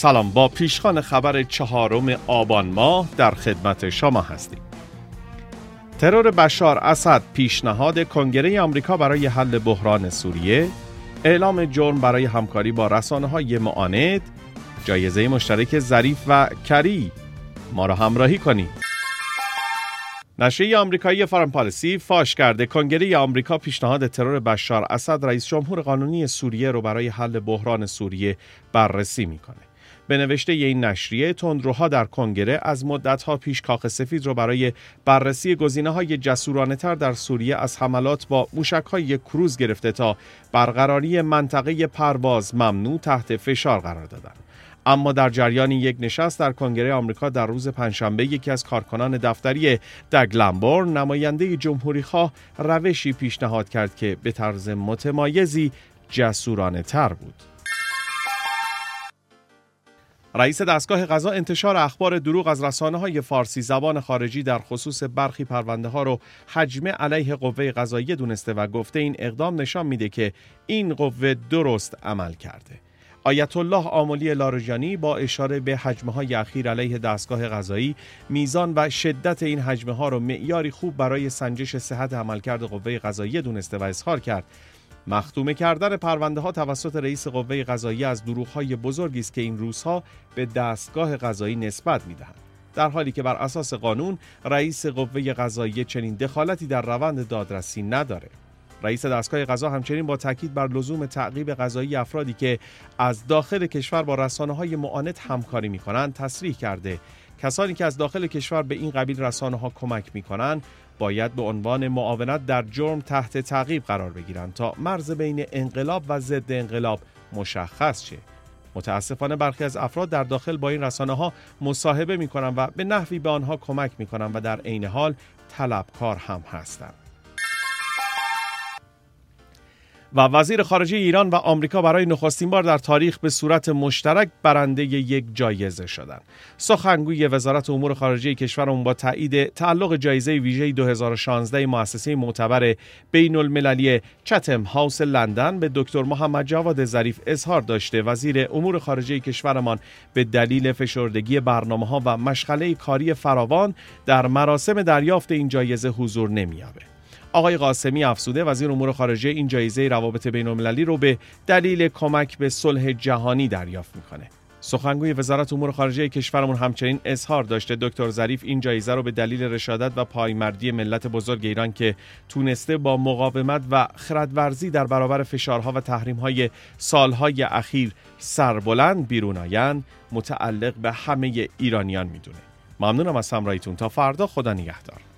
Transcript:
سلام، با پیشخوان خبر 4 آبان ماه در خدمت شما هستیم. ترور بشار اسد، پیشنهاد کنگره آمریکا برای حل بحران سوریه، اعلام جرم برای همکاری با رسانه‌های معاند، جایزه مشترک ظریف و کری. ما را همراهی کنید. نشریه آمریکایی فارن پالیسی فاش کرده کنگره آمریکا پیشنهاد ترور بشار اسد رئیس جمهور قانونی سوریه رو برای حل بحران سوریه بررسی میکنه. به نوشته این نشریه، تندروها در کنگره از مدت‌ها پیش کاخ سفید رو برای بررسی گزینه‌های جسورانه‌تر در سوریه از حملات با موشک‌های کروز گرفته تا برقراری منطقه پرواز ممنوع تحت فشار قرار دادند. اما در جریان یک نشست در کنگره آمریکا در روز پنجشنبه، یکی از کارکنان دفتری داگ لامبورن، نماینده جمهوری‌خواه، روشی پیشنهاد کرد که به طرز متمایزی جسورانه‌تر بود. رئیس دستگاه قضا انتشار اخبار دروغ از رسانه‌های فارسی زبان خارجی در خصوص برخی پرونده‌ها رو حجمه علیه قوه قضاییه دونسته و گفته این اقدام نشان میده که این قوه درست عمل کرده. آیت الله آملی لاریجانی با اشاره به حجمه‌های اخیر علیه دستگاه قضایی، میزان و شدت این حجمه‌ها رو معیاری خوب برای سنجش صحت عملکرد قوه قضاییه دونسته و اظهار کرد مختومه کردن پرونده‌ها توسط رئیس قوه قضاییه از دروغ‌های بزرگی است که این روزها به دستگاه قضایی نسبت می‌دهند، در حالی که بر اساس قانون رئیس قوه قضاییه چنین دخالتی در روند دادرسی نداره. رئیس دستگاه قضا همچنین با تاکید بر لزوم تعقیب قضایی افرادی که از داخل کشور با رسانه‌های معاند همکاری می‌کنند تصریح کرده کسانی که از داخل کشور به این قبیل رسانه‌ها کمک می‌کنند باید به عنوان معاونت در جرم تحت تعقیب قرار بگیرند تا مرز بین انقلاب و ضد انقلاب مشخص شه. متاسفانه برخی از افراد در داخل با این رسانه‌ها مصاحبه می‌کنند و به نحوی به آنها کمک می‌کنند و در عین حال طلبکار هم هستند. و وزیر خارجه ایران و آمریکا برای نخستین بار در تاریخ به صورت مشترک برنده یک جایزه شدند. سخنگوی وزارت امور خارجه کشورمون با تایید تعلق جایزه ویژه 2016 مؤسسه معتبر بین المللی چتم هاوس لندن به دکتر محمد جواد ظریف اظهار داشته وزیر امور خارجه کشورمان به دلیل فشردگی برنامه‌ها و مشغله کاری فراوان در مراسم دریافت این جایزه حضور نمی‌یابد. آقای قاسمی افزوده وزیر امور خارجه این جایزه روابط بین‌المللی رو به دلیل کمک به صلح جهانی دریافت میکنه. سخنگوی وزارت امور خارجه کشورمون همچنین اظهار داشته دکتر ظریف این جایزه رو به دلیل رشادت و پایمردی ملت بزرگ ایران که تونسته با مقاومت و خردورزی در برابر فشارها و تحریم‌های سالهای اخیر سربلند بیرون آیند متعلق به همه ایرانیان میدونه. ممنونم از همراهیتون. تا فردا، خدا نگهدار.